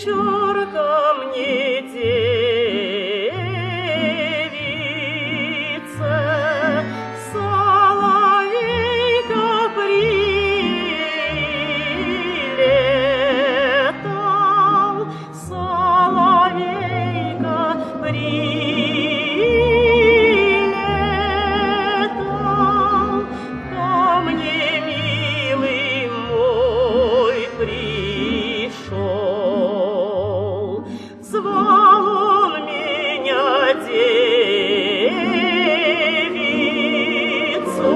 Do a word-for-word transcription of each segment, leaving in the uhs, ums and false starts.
вечер ко мне девица, соловейка прилетал, соловейка прилетал ко мне, милый мой, пришел. Звал он меня девицу,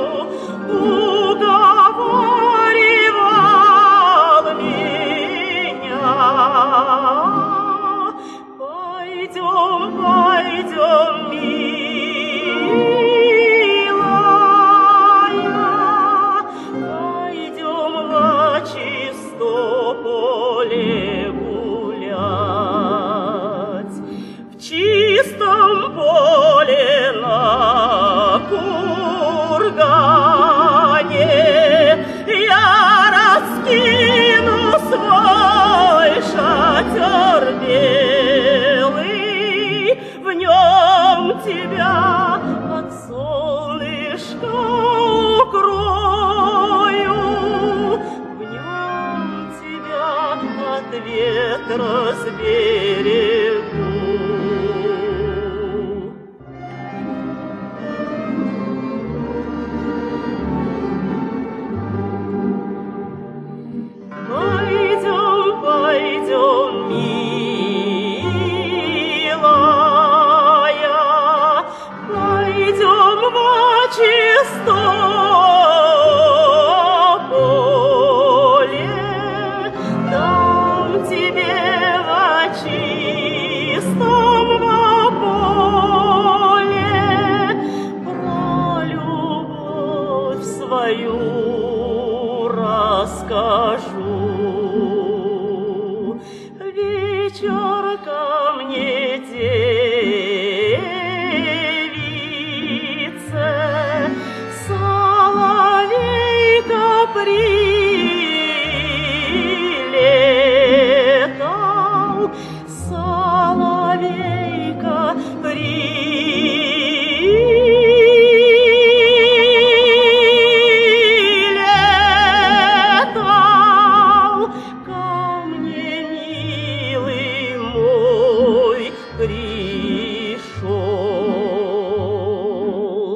уговаривал меня. Пойдем, пойдем, милая, пойдем во чистополе гулять. В чистом поле на кургане я раскину свой шатер белый, в нем тебя от солнышка укрою, в нем тебя от ветра сберегу. Пойдем, пойдем, милая, пойдем во чистополе, дам тебе во чистом во поле про любовь свою расскажу. Вечер ко мне девица, соловейка прилетал, соловейка прилетал ко мне, милый мой, пришел.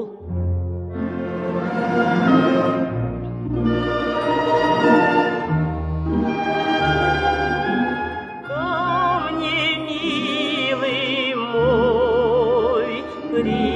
Ко мне, милый мой, пришел.